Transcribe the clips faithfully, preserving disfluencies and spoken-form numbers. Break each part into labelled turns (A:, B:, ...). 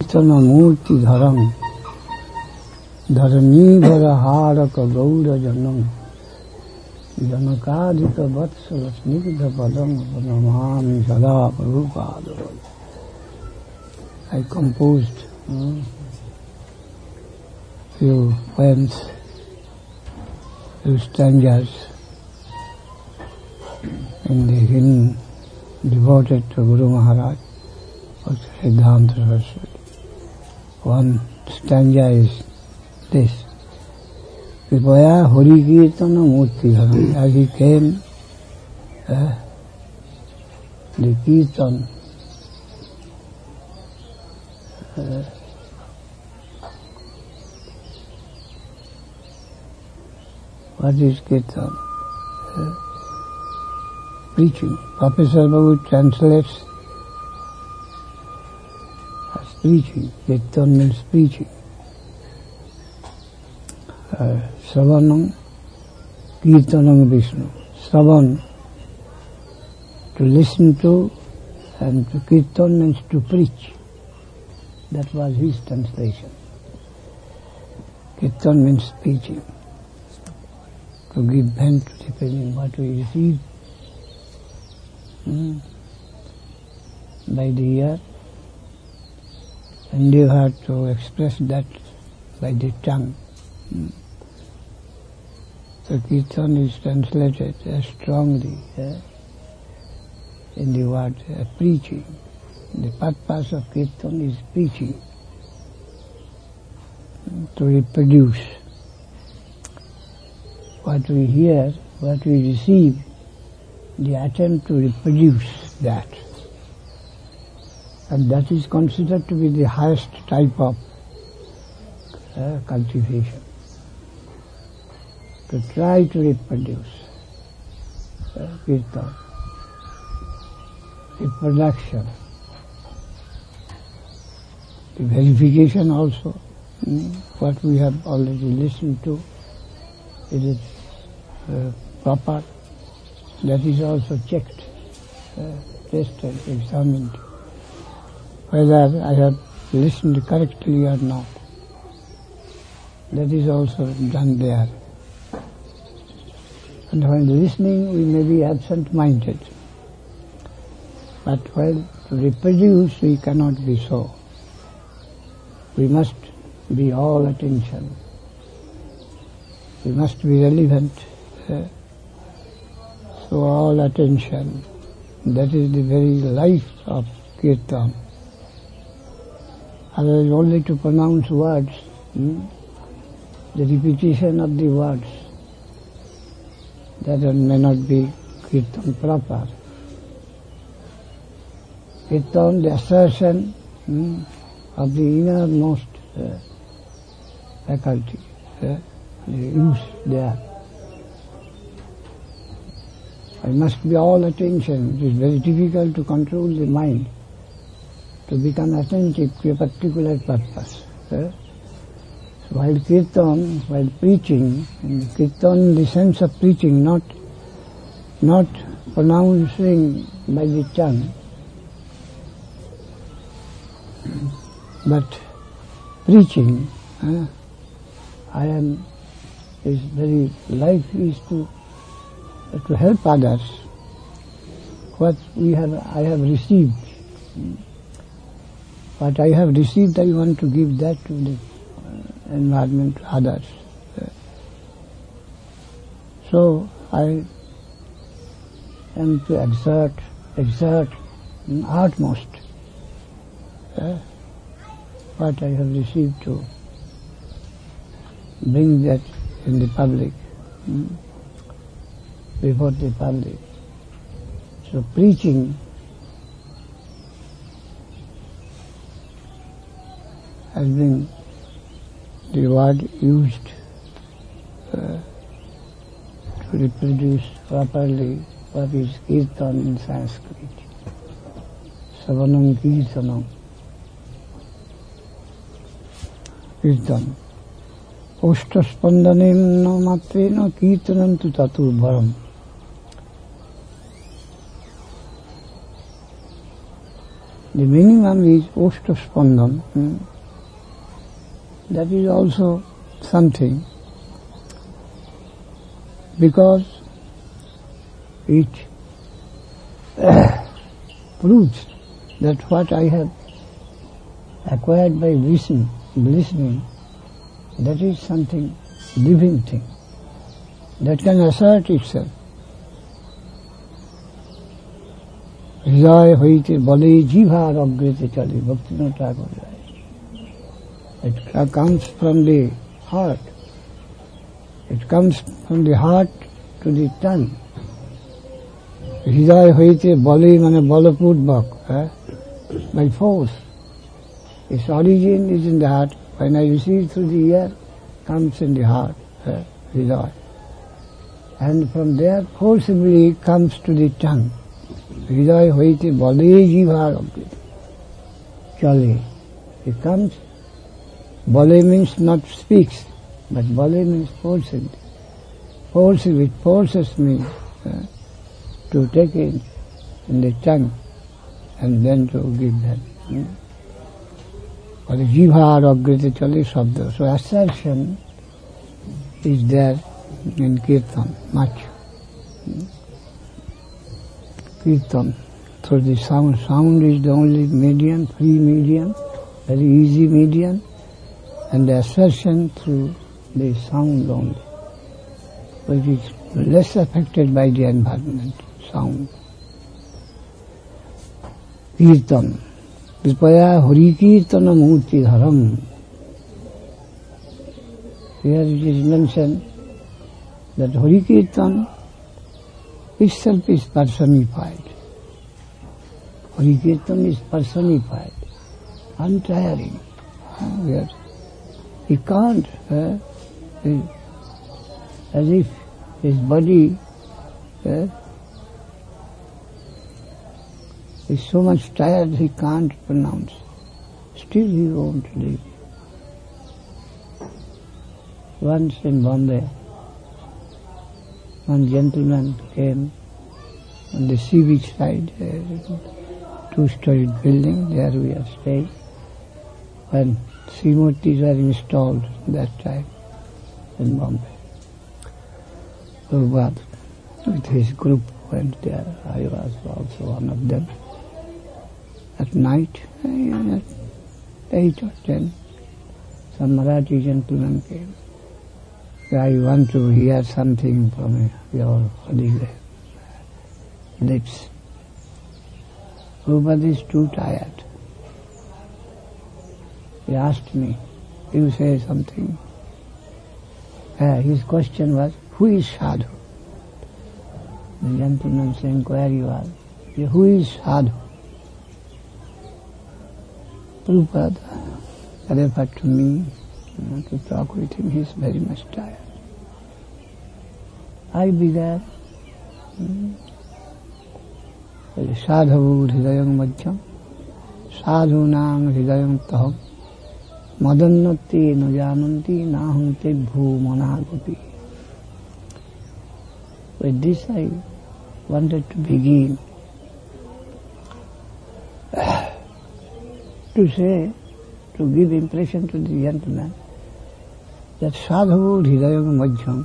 A: Kirtana Murti Dharam Dharanivara Haraka Gaura Janam Janakadika Vatsala Snigdha Padam Pranamami Sada Prabhupada. I composed uh, few poems, few stanzas in the hymn devoted to Guru Maharaj of Siddhanta Saraswati. One stanza is this: Kripaya Hari Kirtana Murti Dharam. As he came, uh, the Kirtan, uh, what is Kirtan? Uh, preaching. Professor Babu translates as preaching. Kirtan means preaching. Uh, Sravanam, Kirtanam Vishnu. Sravan, to listen to, and to Kirtan means to preach. That was his translation. Kirtan means preaching. To give vent to the feeling what we receive hmm, by the ear, endeavor to express that by the tongue. Hmm. So Kirtan is translated as strongly eh, in the word uh, preaching. The purpose of Kirtan is preaching, to reproduce what we hear, what we receive, the attempt to reproduce that. And that is considered to be the highest type of uh, cultivation. To try to reproduce uh, Kirtan, reproduction, the verification also, mm, what we have already listened to, is it uh, proper? That is also checked, uh, tested, examined, whether I have listened correctly or not. That is also done there. And while listening, we may be absent-minded. But while to reproduce, we cannot be so. We must be all attention. We must be relevant. Uh, so all attention. That is the very life of Kirtan. Otherwise, only to pronounce words, hmm, the repetition of the words, that may not be Kirtan proper. Kirtan, the assertion hmm, of the innermost uh, faculty, uh, the use there. It must be all attention. It is very difficult to control the mind, to become attentive to a particular purpose. Uh, While Kirtan, while preaching, and Kirtan in the sense of preaching, not not pronouncing by the tongue, but preaching. Uh, I am, his very life is to uh, to help others. What we have, I have received. What I have received, I want to give that to the environment, to others. So I am to exert, exert in utmost uh, what I have received, to bring that in the public, hmm, before the public. So preaching has been the word used uh, to reproduce properly what is Kirtan in Sanskrit. Savanam Kirtanam. Kirtan. Oshtaspandanem na matrena kirtanam tu tatu bharam. The minimum is Oshtaspandam. Hmm? That is also something, because it uh, proves that what I have acquired by listening, listening, that is something living thing that can assert itself. হৃদয় হইতে বলে জিভার অগ্রেতে চলে, Bhaktivinoda Thakur writes. It comes from the heart. It comes from the heart to the tongue. হৃদয় হইতে বলে মানে বলপূর্বক, eh? by force. Its origin is in the heart. When I receive through the ear, comes in the heart, eh? Hridoy. And from there forcibly comes to the tongue. হৃদয় হইতে বলে জিভার অগ্রেতে চলে. It comes. Bole means not speaks, but bole means forcing. Forcing, it forces me uh, to take it in the tongue and then to give that. Or jivar agrite chale shabda. So assertion is there in Kirtan, much. Kirtan, through the sound. Sound is the only medium, free medium, very easy medium, and the assertion through the sound only, which is less affected by the environment, sound. Kirtan. Vipaya Hari Kirtana Murti Dharam. Here it is mentioned that Hari Kirtan itself is personified. Hari Kirtan is personified, untiring. Yes. He can't, uh, he, as if his body uh, is so much tired he can't pronounce. Still he won't leave. Once in Bombay, one gentleman came on the sea beach side, a two-storied building, there we are staying, when Srimurtis were installed that time in Bombay. Prabhupada with his group went there. I was also one of them. At night, at eight or ten, some Marathi gentleman came. I want to hear something from your holy lips. Prabhupada is too tired. He asked me, you say something. Uh, his question was, who is sadhu? The gentleman's inquiry was, who is sadhu? Prabhupada referred to me to talk with him. He is very much tired. I began, sadhu hridayam madhyam, sadhu nang hridayam taham, madannati najananti nahante bhumanagapi. With this I wanted to begin to say, to give impression to the gentleman that sadhu hridayam madhyam,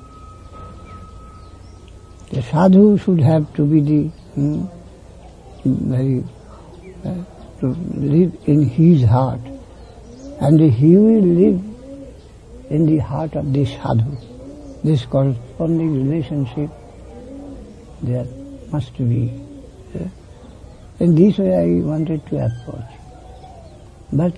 A: the sadhu should have to be the hmm, very uh, to live in his heart, and he will live in the heart of the sadhu. This corresponding relationship there must be. Uh, in this way I wanted to approach. But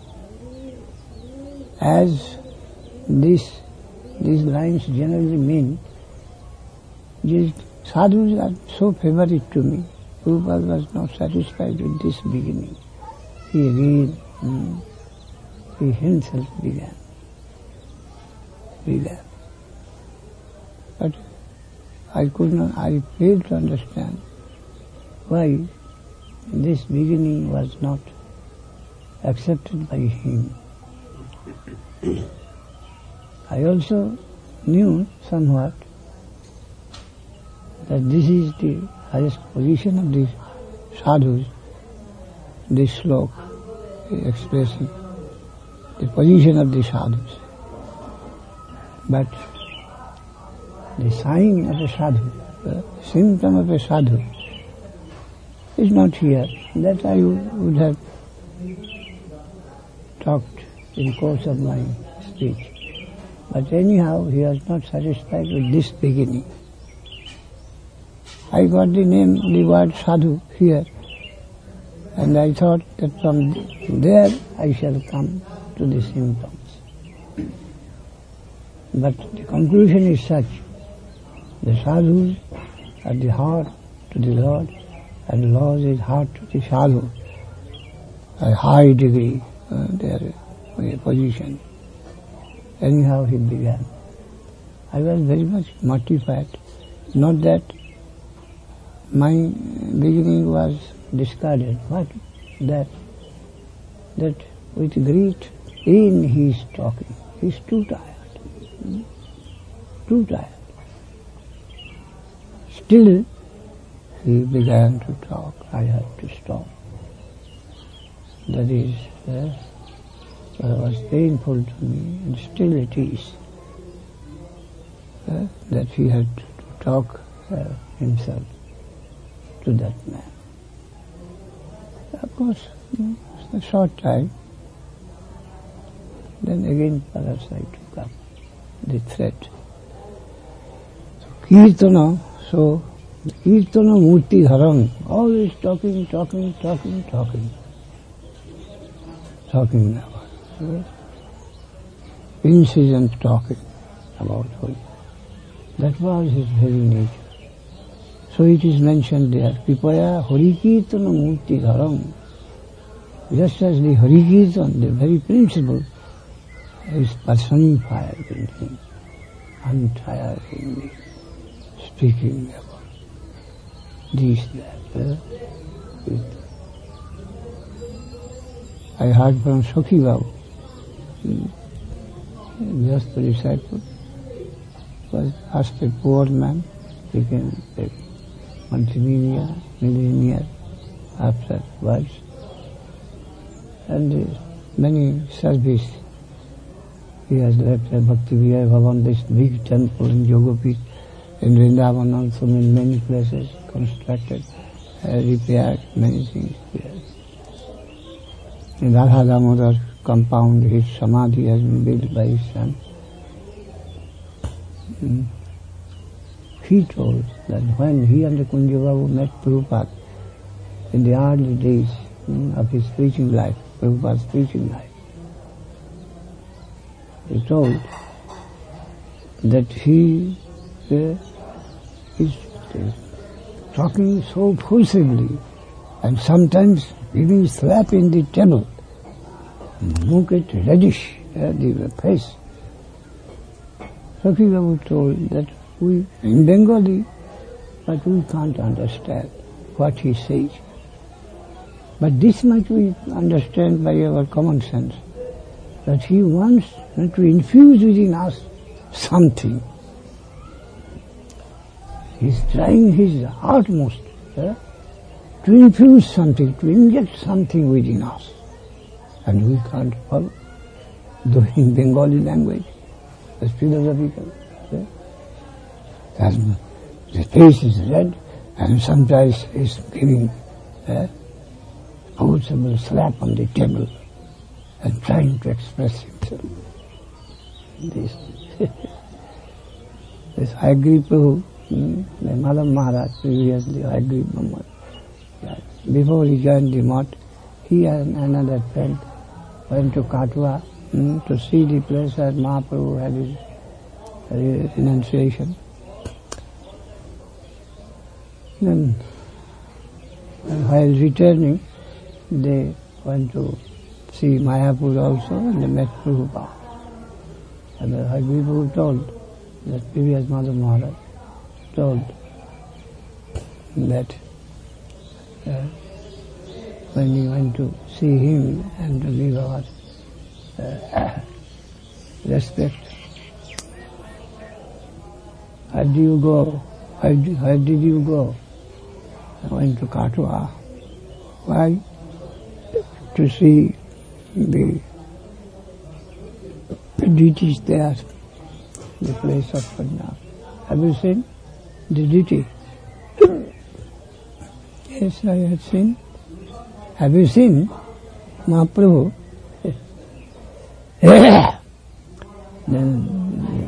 A: as this, these lines generally mean, these sadhus are so favorite to me. Prabhupada was not satisfied with this beginning. He again, hmm, he himself began. began. But I could not, I failed to understand why this beginning was not accepted by him. I also knew somewhat that this is the highest position of the sadhus, this slok expressing the position of the sadhus. But the sign of a sadhu, the symptom of a sadhu, is not here. That I would have talked in course of my speech. But anyhow, he was not satisfied with this beginning. I got the name, the word sadhu here, and I thought that from there I shall come to the symptoms. But the conclusion is such: the sadhus are the heart to the Lord, and Lord is heart to the sadhu, a high degree, uh, their uh, position. Anyhow, he began. I was very much mortified. Not that my beginning was discarded, but that that with great pain he is talking. He is too tired. Hmm? Too tired. Still, he began to talk. I had to stop. That is, uh, it was painful to me, and still it is, uh, that he had to talk uh, himself to that man. Of course, it's a short time. Then again parasite took up the threat. So Kirtana, so Kirtana Murti Haram, always talking, talking, talking, talking. Talking about yes. Incessant talking about Holi. That was his very nature. So it is mentioned there, Pipaya Hari Kirtana Murti Dharam. Just as the Hari Kirtan, the very principle, is personified in him, untiringly speaking about this, that. Uh, with I heard from Sakhi Babu, just the disciple, was asked a poor man, became a multimillionaire, millionaire afterwards, and uh, many service. He has left a Bhakti Vihar Bhavan, this big temple in Yogapith, in Vrindavan also, in many places, constructed, uh, repaired, many things there. In Radha Damodar compound, his samadhi has been built by his son. Mm. He told that when he and the Kunja Babu met Prabhupada in the early days mm, of his preaching life, Prabhupada's preaching life, he told that he uh, is uh, talking so forcibly and sometimes giving slap in the table, look at reddish uh, the face. Sakhi Babu told that we, in Bengali, but we can't understand what he says. But this much we understand by our common sense, that he wants to infuse within us something. He's trying his utmost uh, to infuse something, to inject something within us. And we can't follow, though in Bengali language, it's philosophical. Uh, and the face is red, and sometimes is giving a forcible slap on the table and trying to express himself. This, this Hayagriva Prabhu, mm, the Madhav Maharaj, previously Hayagriva Maharaj, before he joined the mott, he and another friend went to Katwa mm, to see the place where Mahaprabhu had his uh, renunciation. Then, and while returning, they went to see Mayapur also, and they met Prabhupada. And the Hayagriva Prabhu told, that previous Madhav Maharaj told that uh, when he went to see him and to give our uh, respect, where do you go? Where, do, where did you go? I went to Katwa. Why? to see the, the deities there, the place of Padma. Have you seen the deity? Yes, I have seen. Have you seen Mahaprabhu? Then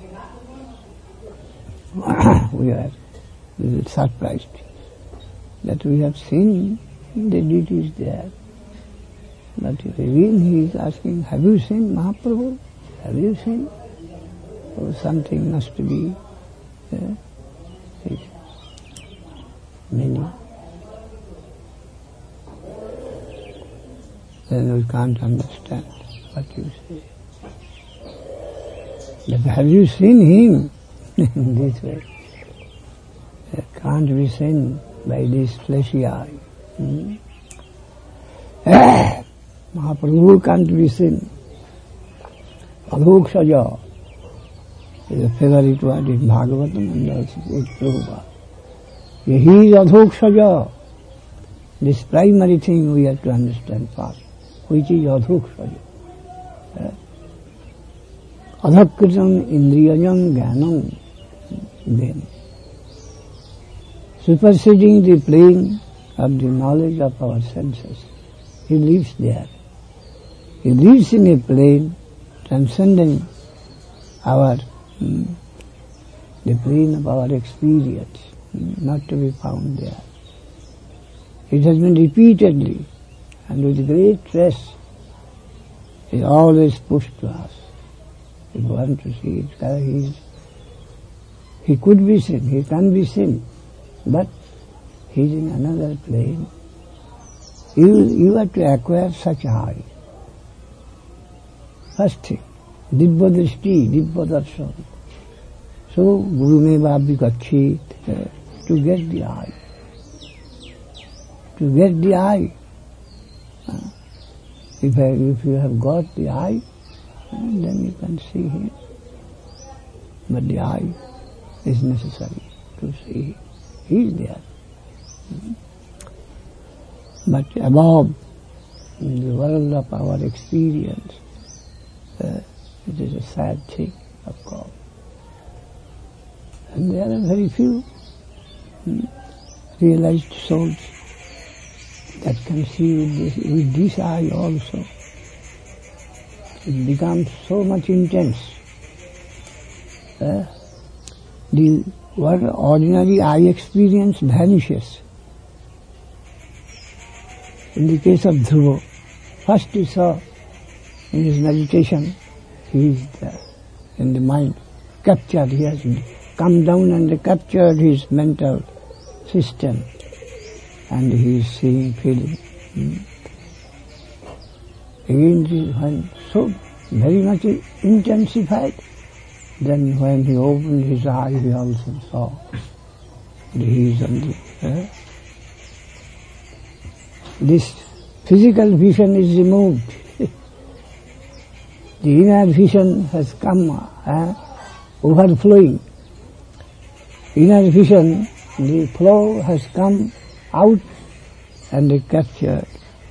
A: yeah. we are surprised that we have seen the deities there. But again he is asking, have you seen Mahaprabhu? Have you seen? Oh, something must be uh, many. Then we can't understand what you say. But have you seen him in this way? It can't be seen by this fleshy eye. Hmm? Mahaprabhu can't be seen. Alok Saja is a favorite word in Bhagavatam and also in Prabhupada. He is Adhok Saja. This primary thing we have to understand first, which is Adhok Saja. Adhakritam Indriyajam Jnanam, then superseding the plane of the knowledge of our senses. He lives there. He lives in a plane transcending our, mm, the plane of our experience, mm, not to be found there. It has been repeatedly and with great stress is always pushed to us. If you want to see it, he, is, he could be seen, he can be seen, but he is in another plane. You, you have to acquire such eye. First thing, Dibba Drishti, Dibba Darshan. So, Guru Meva Abhikachit, uh, to get the eye. To get the eye. Uh, if, I, if you have got the eye, uh, then you can see him. But the eye is necessary to see him. He is there. Mm-hmm. But above, in the world of our experience, uh, it is a sad thing, of course. And there are very few hmm, realized souls that can see with this, with this eye also. It becomes so much intense. Uh, the what ordinary eye experience vanishes. In the case of Dhruva, first he saw in his meditation, he is there in the mind, captured, he has come down and captured his mental system, and he is seeing, feeling. Hmm. Again, when so very much intensified, then when he opened his eye, he also saw that he is on the... Eh? This physical vision is removed. The inner vision has come, uh, overflowing. Inner vision, the flow has come out and captured.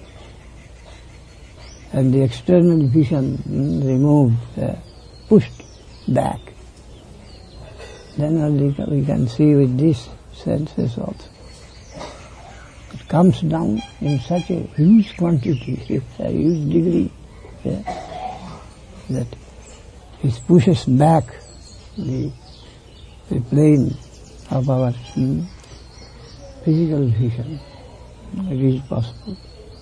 A: And the external vision mm, removed, uh, pushed back. Then only we can see with these senses also. It comes down in such a huge quantity, a huge degree, yeah, that it pushes back the, the plane of our hmm, physical vision. It is possible.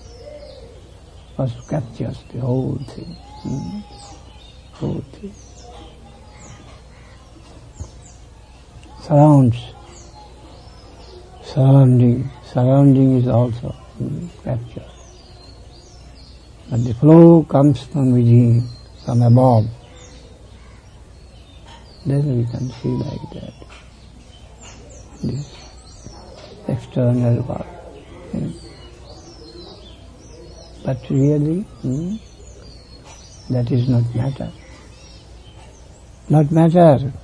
A: First captures the whole thing. Hmm, whole thing. Surrounds. Surrounding. Surrounding is also hmm, captured. But the flow comes from within, from above. Then we can see like that. This external world. Hmm. But really, hmm, that is not matter. Not matter.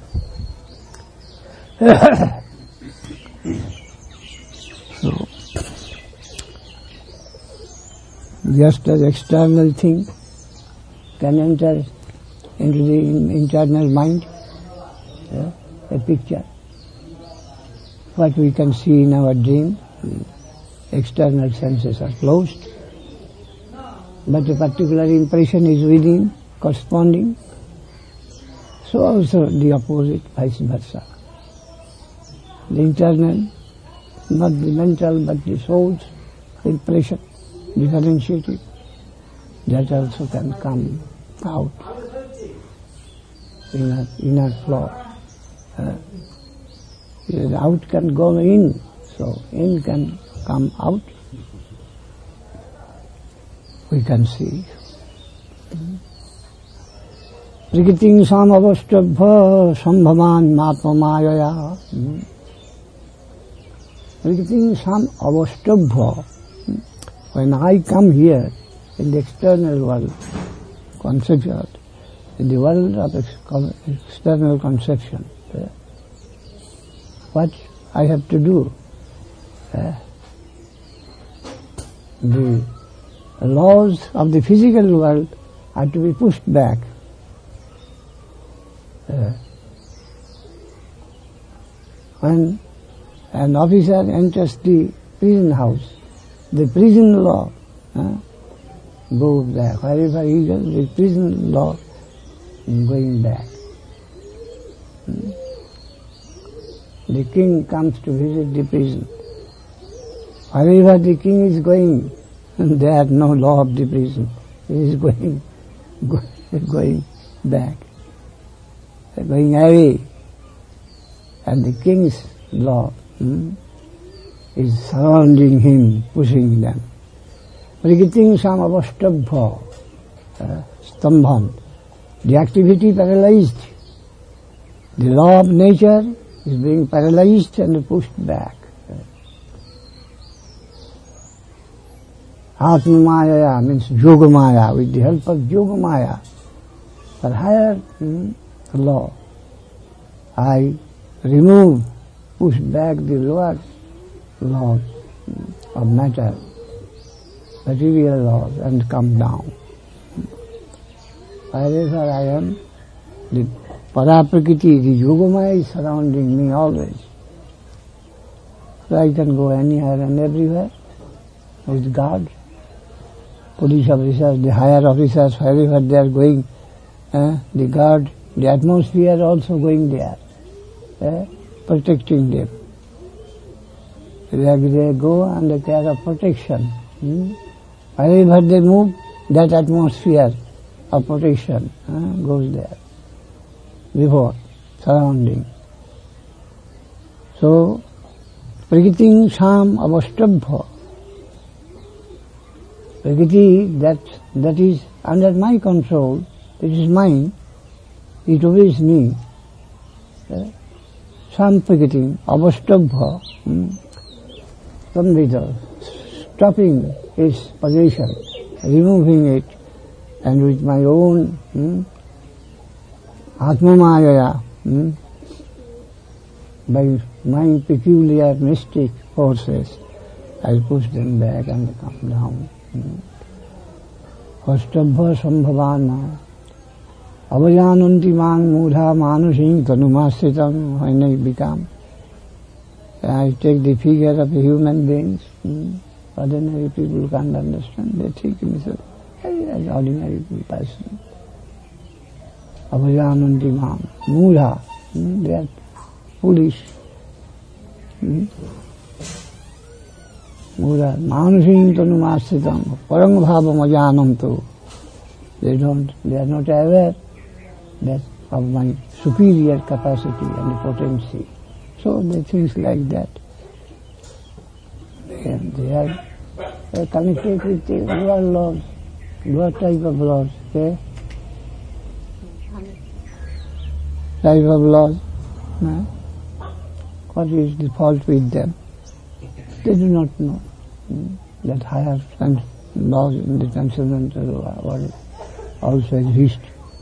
A: So, just as external thing can enter into the internal mind, yeah, a picture. What we can see in our dream, external senses are closed, but a particular impression is within, corresponding. So also the opposite, vice versa. The internal, not the mental, but the soul's impression, differentiated, that also can come out in a inner flow. Uh, out can go in, so in can come out. We can see. Prikritim sam avastabha sambhavan matma mayaya. Prikritim sam avastabha. When I come here in the external world, conception, in the world of external conception, what I have to do? Uh, the laws of the physical world are to be pushed back. Uh, when an officer enters the prison house, the prison law uh, goes back. Wherever he goes, the prison law is going back. Hmm. The king comes to visit the prison. Wherever the king is going, there is no law of the prison. He is going, go, going back, going away. And the king's law hmm, is surrounding him, pushing them. Prikritim sam avastabha, stambhan. The activity paralyzed. The law of nature is being paralyzed and pushed back. Atma Maya means Yoga Maya, with the help of Yoga Maya, for higher hmm, law. I remove, push back the lower laws of matter, material laws, and come down. Wherever I am, the Paraprakriti, the Yogamaya is surrounding me always. So I can go anywhere and everywhere with God. Police officers, the higher officers, wherever they are going, uh, the guard, the atmosphere also going there, uh, protecting them. Like they go under care of protection. Hmm? Wherever they move, that atmosphere of protection uh, goes there, before, surrounding. So, Prikritim sam avastabha. Prakriti, that, that is under my control, it is mine, it obeys me. Sam Prakritim avastabha, hmm? Samvita, stopping its possession, removing it, and with my own hmm, Atma Maya, hmm, by my peculiar mystic forces, I push them back and they come down. Vastabha sambhavana avajananti mang mudha manusing tanumasritam. When I become, I take the figure of the human beings. Hmm. Ordinary people can't understand. They think me so as ordinary person. Avajananti mang mudha. Hmm. They are foolish. Hmm. Mudha manusing tanumasritam parang bhavam ajanantu. They don't, they are not aware that of my superior capacity and potency. So they think like that. They, they are they are connected with the lower laws. What type of laws? Okay? Type of laws. No? What is the fault with them? They do not know hmm, that higher laws in the transcendental world also exist.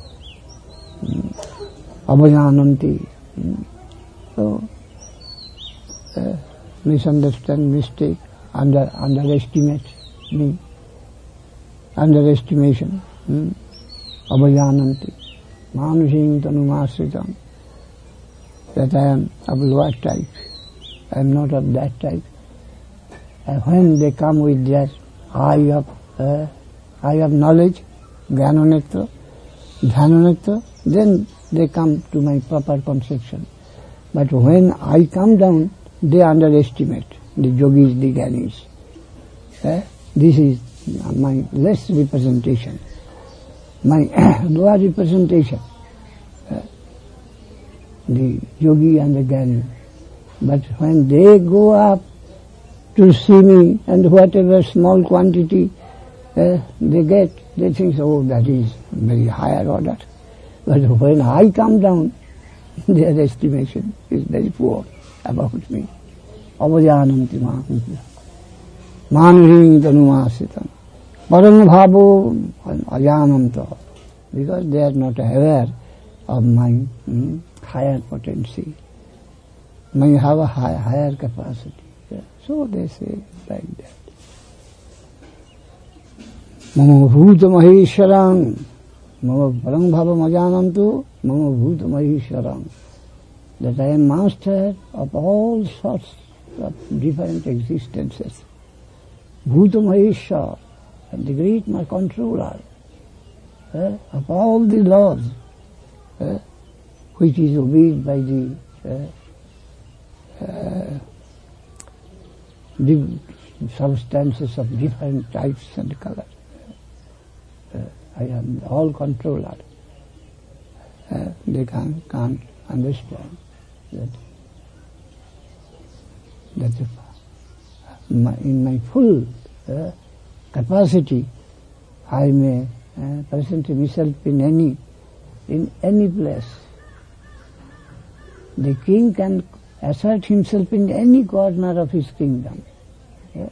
A: Avajananti. Hmm. So, uh, misunderstand, mistake, under, underestimate me. underestimation. Hmm? Abhajananti. Manusing tanumasritam. That I am of lower type. I am not of that type. And when they come with their eye of, uh, eye of knowledge, Jnananetra, Dhananetra, then they come to my proper conception. But when I come down, they underestimate the yogis, the gyanis. Uh, this is my less representation, my lower representation, uh, the yogi and the jnani. But when they go up to see me, and whatever small quantity uh, they get, they think, oh, that is very higher order. But when I come down, their estimation is very poor about me. Avajananti mahamudra. Manusing tanumasitam. Param bhavo ajananta. Because they are not aware of my hmm, higher potency. May have a high, higher capacity. Yeah. So they say like that. Mama bhuta maheshwaram. Mama param bhava ajanantu. Mama bhuta maheshwaram. That I am master of all sorts of different existences. Bhuta maheshwar, and the great my controller uh, of all the laws uh, which is obeyed by the uh, uh, the substances of different types and colors. Uh, I am all controller. Uh, they can, can't understand that that my, in my full uh, capacity I may uh, present myself in any in any place. The king can assert himself in any corner of his kingdom. Yeah.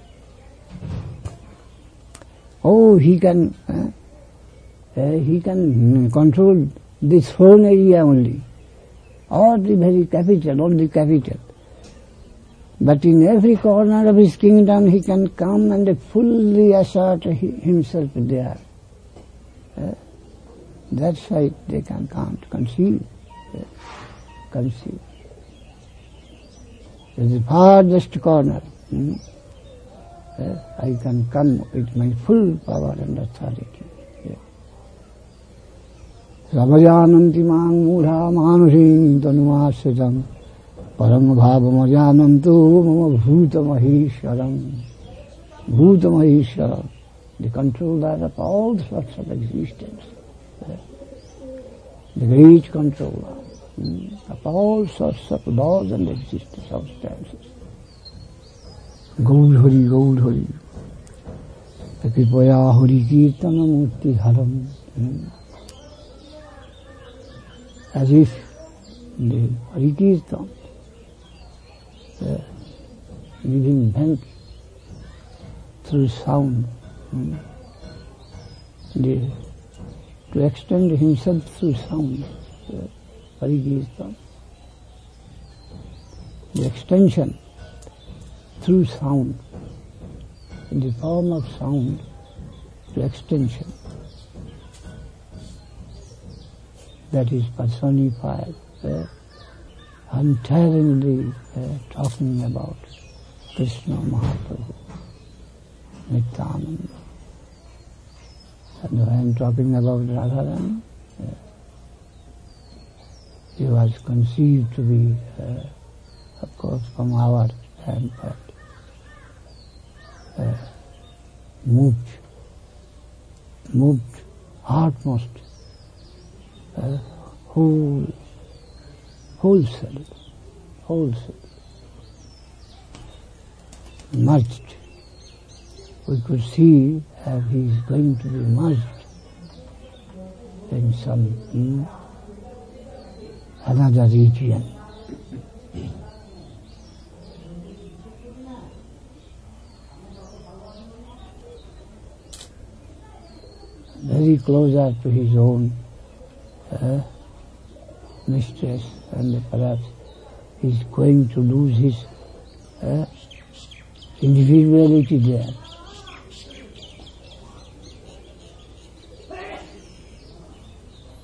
A: Oh, he can uh, uh, he can control this whole area only, or the very capital, or the capital. But in every corner of his kingdom he can come and fully assert himself there. Uh, that's why they can, can't conceive. Uh, conceive. The farthest corner, hmm? uh, I can come with my full power and authority. Ramajananti mang mudha manusing tanumasritam. Param bhavam ajanantu mama bhuta maheshwaram. Bhuta maheshwaram, the controller of all sorts of existence. The great controller mm, of all sorts of laws and existence substances. Gaud Hari, Gaud Hari. Kripaya Hari Kirtana Murti Haram. Mm. As if the Hari Kirtan uh, giving vent through sound, mm, the, to extend himself through sound, uh, Hari Kirtan. The extension through sound, in the form of sound, to extension. That is personified, uh, untiringly uh, talking about Krishna Mahaprabhu, Nityananda. And when talking about Radharani, uh, he was conceived to be, uh, of course, from our standpoint, uh, moved, moved heartmost, uh, whole, wholesale, wholesale, merged. We could see that he is going to be merged in some hmm, another region. Very closer to his own uh, mistress, and perhaps he is going to lose his uh, individuality there.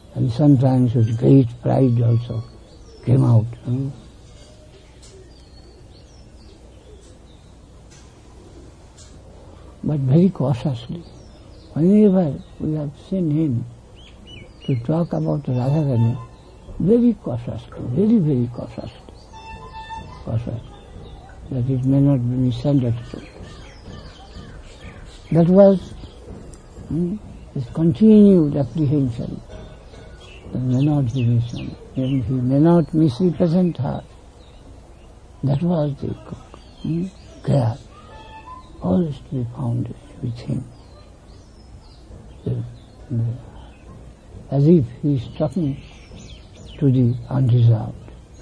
A: And sometimes with great pride also came out. Hmm? But very cautiously. Whenever we have seen him to talk about Radharani, very cautiously, very, very cautiously, cautious, that it may not be misunderstood. That was hmm, his continued apprehension. That may not be misunderstood. He may not misrepresent her. That was the hmm, care. Always to be found with him. As if he is talking to the undeserved.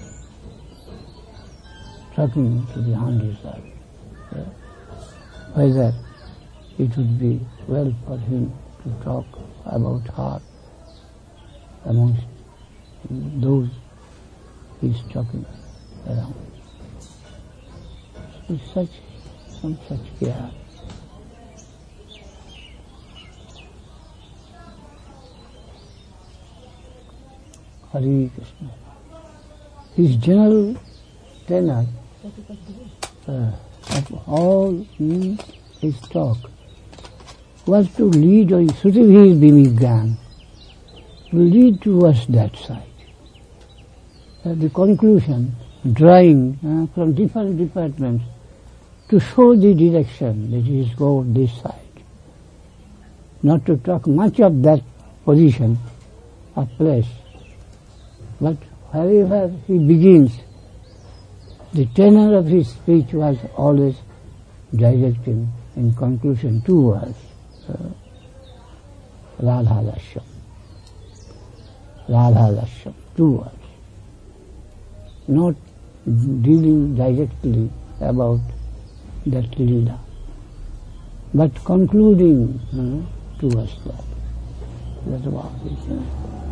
A: Talking to the undeserved. Yeah. Whether it would be well for him to talk about her amongst those he is talking around. With such, some such care. Hare Krishna. His general tenor uh, of all hmm, his talk was to lead, or Sruti Bimigyan, to lead towards that side. At the conclusion, drawing uh, from different departments to show the direction that he is going this side. Not to talk much of that position or place, but wherever he begins, the tenor of his speech was always directing in conclusion towards uh, Radha Lashyam. Radha Lashyam, towards. Not dealing directly about that Leela, but concluding uh, towards that. That's what it is.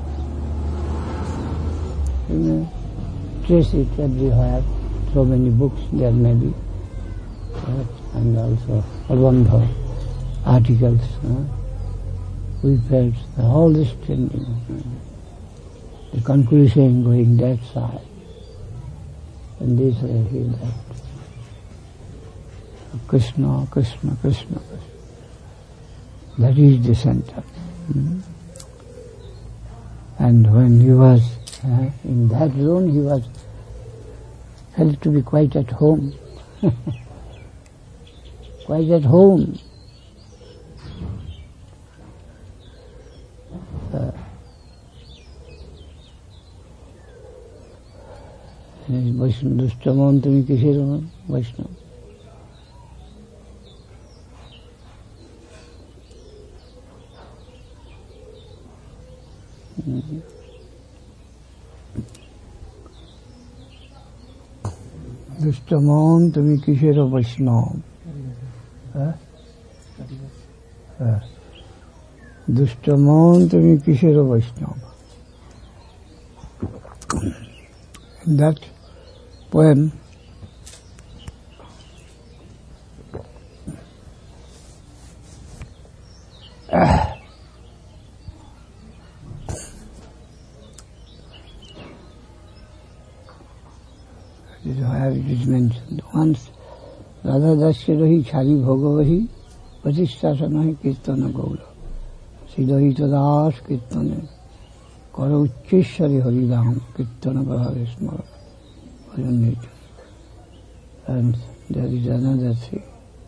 A: You may trace it everywhere, so many books there may be, uh, and also Prabandha articles, uh, we felt all this trending, uh, the conclusion going that side, and this way he left. Krishna, Krishna, Krishna, Krishna. That is the center. Mm-hmm. And when he was uh, in that zone, he was felt to be quite at home. Quite at home. Uh, Vaishnava, Dushtamon, Tumi Kishiramon, Vaishnava. Dushtamon Tumi Kishera Vaishnava. Dushtamon Tumi Kishera Vaishnava. In that poem, uh, this is where it is mentioned. Once Radha Dasya Rahi Chari Bhogavahi Patishtasanahi Kirtana Gaura Siddhahi Tadas Kirtane Kara Uchcheshwari Haridam Kirtana Bhava Smara Bhajanita. And there is another thing.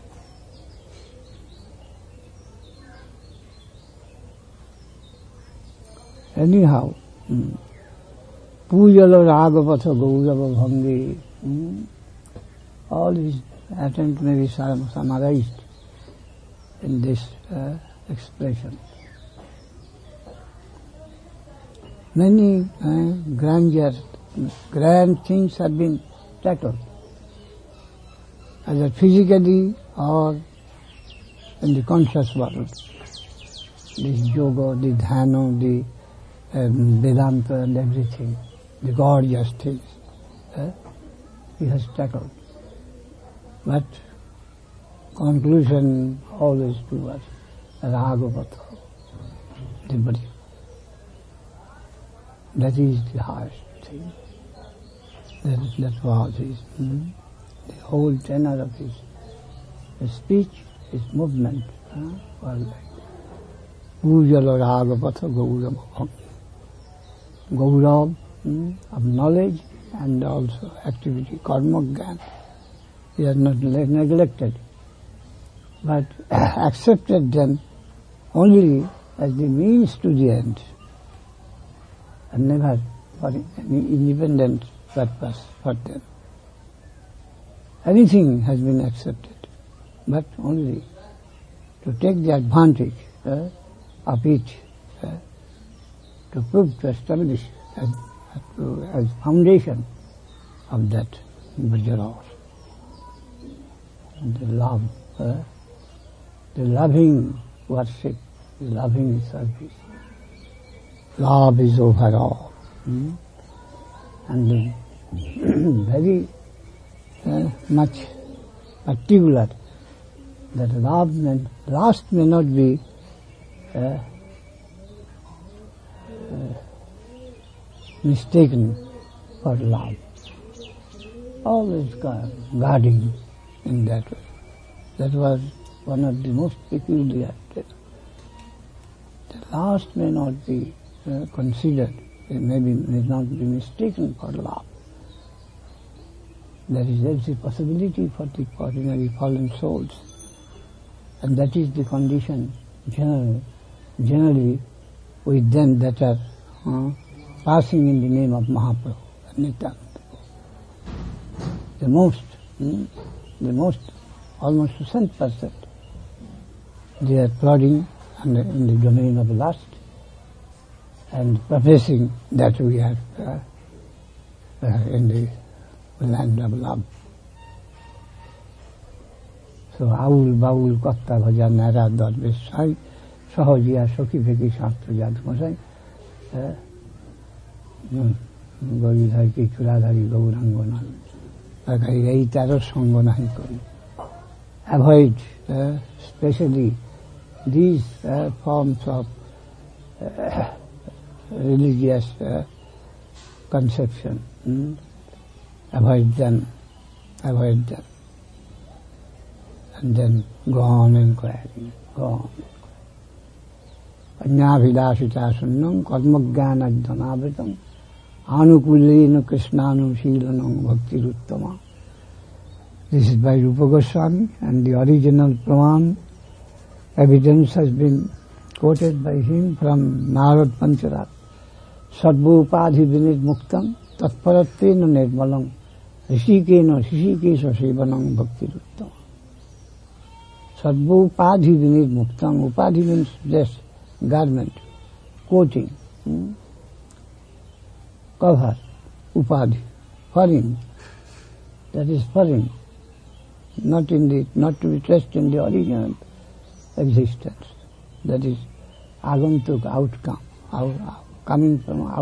A: Anyhow, hmm. Pujala Ragapatha Gaurava Bhangi, hmm. all his attempts may be summarized in this uh, expression. Many uh, grandeur, grand things have been tackled, either physically or in the conscious world. This yoga, the dhyana, the um, Vedanta and everything, the gorgeous things, uh, he has tackled. But conclusion always towards Ragapatha, the body. That is the highest thing. That, is, that was his, hmm? the whole tenor of his, his speech, his movement, huh? was like Pujalo Raga Patha Gaurava. Gaurav hmm? of knowledge and also activity, karma gyan. He has not neglected, but accepted them only as the means to the end, and never for any independent purpose for them. Anything has been accepted, but only to take the advantage uh, of it, uh, to prove, to establish as, as foundation of that Vajra. The love, uh, the loving worship, the loving service. Love is overall. Hmm? And very uh, much particular that love may, last may not be uh, uh, mistaken for love. Always guarding in that way. That was one of the most peculiar. The last may not be uh, considered, maybe may not be mistaken for love. There is there is a possibility for the ordinary fallen souls, and that is the condition generally, generally with them that are uh, passing in the name of Mahaprabhu, Nityananda. The most, hmm, the most, almost to cent percent, they are plodding in the domain of lust and professing that we are uh, uh, in the land of love. So, aul baul katta bhaja nara dad besai sahajiya sokhi pheki shastra jad gosai garidhar ki churadhari gaurangona lagai ei taro sango nahi kori. Avoid uh, especially these uh, forms of uh, religious uh, conception. Hmm? Avoid them, avoid them. And then go on inquiring, go on. Anyavidashita sunnam karmagana dhanavritam anukulena krishnanu shilanam bhaktiruttama. This is by Rupa Goswami, and the original Praman evidence has been quoted by him from Narad Pancharat. Sadbu upadhi vinid muktam tatparattena nirmalam rishikena rishikesha sevanam bhaktiruttama. Sadbu upadhi vinid muktam. Upadhi means dress, garment, coating, hmm? cover, upadhi, furring. That is furring. Not in the, not to be traced in the original existence. That is agantuk, outcome, out, out, coming from out.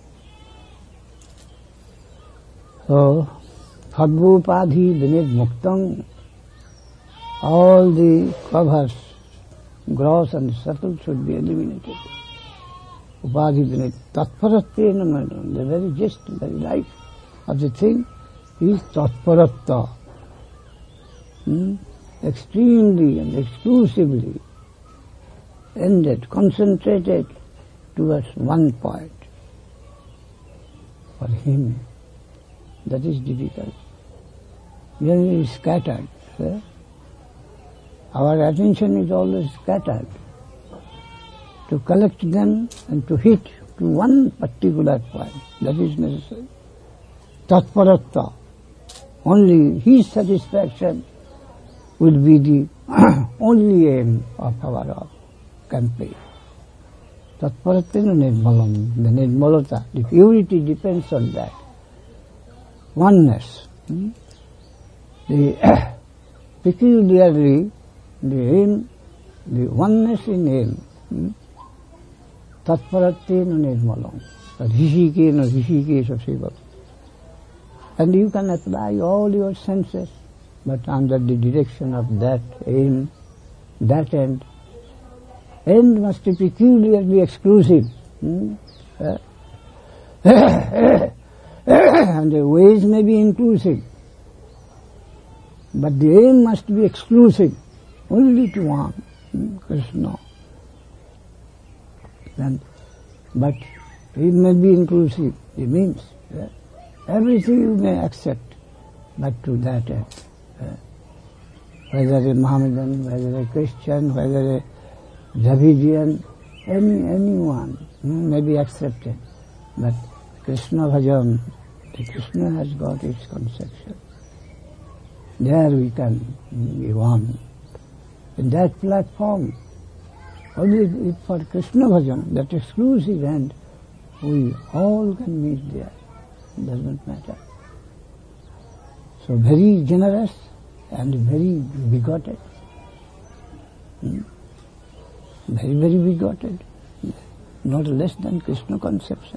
A: So, sadvupadhi vinid muktam, all the covers, gross and subtle, should be eliminated. Upadhi vinid tatparattena, the very gist, the very life of the thing is tatparatta. Hmm? Extremely and exclusively ended, concentrated towards one point. For him, that is difficult. Generally scattered. Eh? Our attention is always scattered. To collect them and to hit to one particular point, that is necessary. Tatparatta. Only his satisfaction will be the only aim of our campaign. Tatparatena nirmalam, the nirmalata, the purity depends on that. Oneness. Hmm? The peculiarly, the aim, the oneness in aim. Hmm? Tatparatena nirmalam, rishikena rishikesha seva. And you can apply all your senses, but under the direction of that aim, that end. End must be peculiarly exclusive. Hmm? Uh, And the ways may be inclusive, but the aim must be exclusive, only to one, Krishna. And, but it may be inclusive, it means uh, everything you may accept, but to that end. Uh, whether a Mohammedan, whether a Christian, whether a Dravidian, any anyone may be accepted, but Krishna Bhajan, the Krishna has got its conception. There we can be one. In that platform, only for Krishna Bhajan, that exclusive end, we all can meet there. It doesn't matter. So very generous and very bigoted. Hmm? Very, very bigoted. Not less than Krishna conception.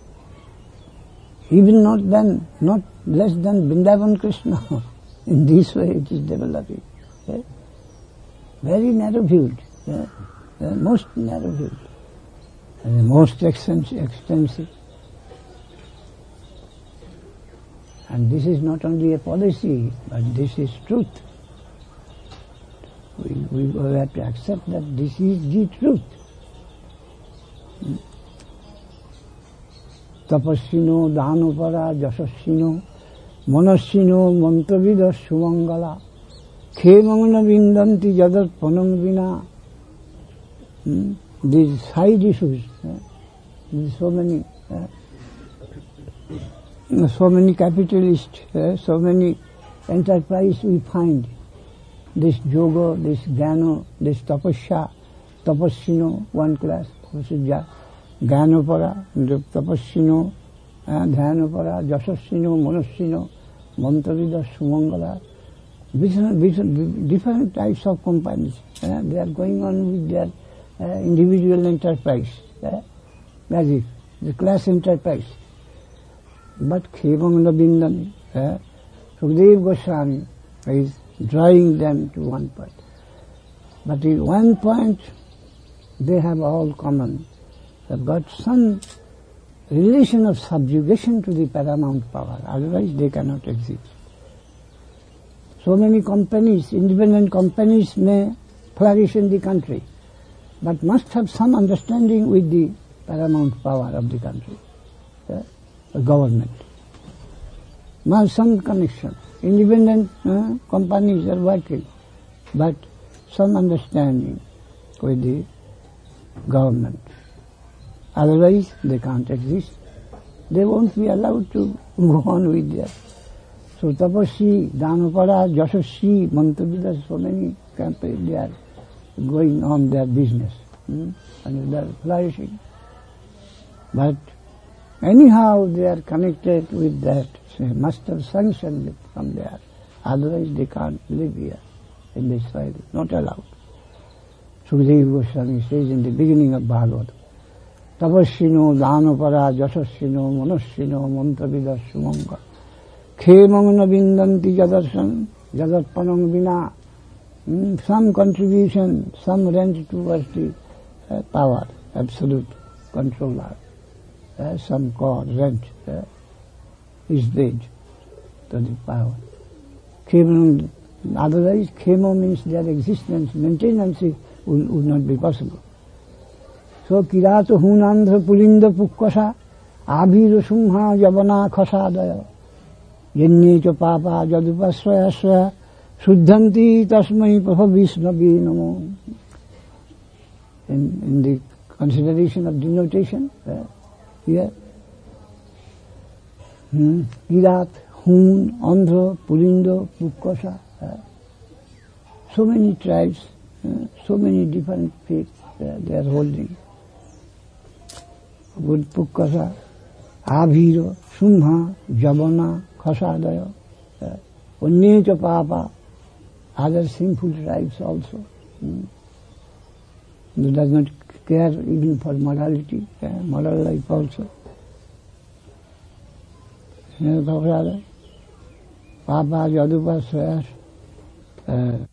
A: Even not than, not less than Vrindavan Krishna. In this way it is developing. Yeah? Very narrow-viewed. Yeah? Yeah, most narrow-viewed. And most extensive, extensive. And this is not only a policy, but this is truth. We, we have to accept that this is the truth. Tapassino, Dhanupara, Jasasino, Manasino, Mantavida, Sumangala, Khemangana Vindanti Jadat Panam Vina. These side issues, uh, there's so many, uh, so many capitalists, uh, so many enterprise we find. This yoga, this jnana, this tapasya, tapassino, one class, jnanopara, tapassino, dhyanopara, jasasino, manasino, mantavida, sumangala. Different types of companies. Uh, they are going on with their uh, individual enterprise, uh, as if the class enterprise. But Khemangana Bindani, uh, Sukadeva Goswami is drawing them to one point. But in one point they have all common. They have got some relation of subjugation to the paramount power, otherwise they cannot exist. So many companies, independent companies may flourish in the country, but must have some understanding with the paramount power of the country, uh, the government. Must have some connection. Independent uh, companies are working, but some understanding with the government. Otherwise, they can't exist. They won't be allowed to go on with that. So Tapasya, Dhanupara, Jasasya, Mantavida, so many campaigns, they are going on their business, hmm? and they are flourishing. But anyhow, they are connected with that. So they must have sanctioned from there. Otherwise, they can't live here in this soil. Not allowed. Sukadeva Goswami says in the beginning of Bhagavad, Tapassino, Dhanupara, Jasasino, Manasino, Mantavida, Sumanga. Khemangana Vindanti Jadarsan, Jadatpanam Vina. Mm, some contribution, some rent towards the uh, power, absolute controller. Uh, some cause, rent uh, is paid to the power. Khemam, otherwise, khema means their existence, maintenance is, would, would not be possible. So, Kirato Hunandra Pulinda Pukkasa, Abhira Sumha Javana Khasadaya, Yennecha Papa Jadupasvaya Svaya, Suddhanti Tasmai Prabhavisnavi Namo. In, in the consideration of denotation, uh, here, hmm, Kirat, Hun, Andhra, Pulinda, Pukkasa, uh, so many tribes, uh, so many different faiths uh, they are holding. Good Pukkasa, Abhira, Sumha, Javana, Khasadaya, uh, Unnecha Papa, other sinful tribes also. Hmm. Who does not care even for morality, uh, moral life also. Papa, Jadupa, Swayas, uh,